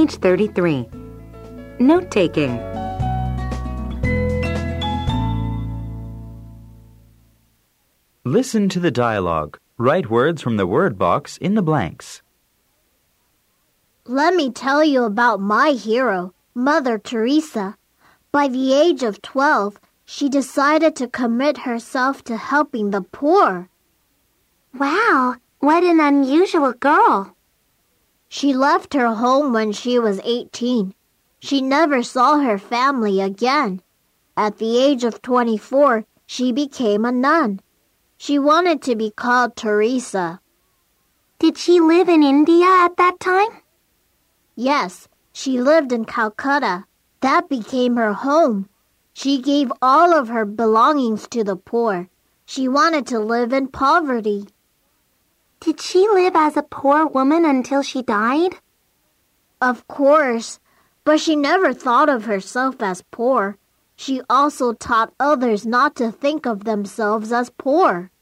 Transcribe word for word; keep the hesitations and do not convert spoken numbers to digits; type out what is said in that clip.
Page thirty-three. Note-taking. Listen to the dialogue. Write words from the word box in the blanks. Let me tell you about my hero, Mother Teresa. By the age of twelve, she decided to commit herself to helping the poor. Wow, what an unusual girl. She left her home when she was eighteen. She never saw her family again. At the age of twenty-four, she became a nun. She wanted to be called Teresa. Did she live in India at that time? Yes, she lived in Calcutta. That became her home. She gave all of her belongings to the poor. She wanted to live in poverty. Did she live as a poor woman until she died? Of course, but she never thought of herself as poor. She also taught others not to think of themselves as poor.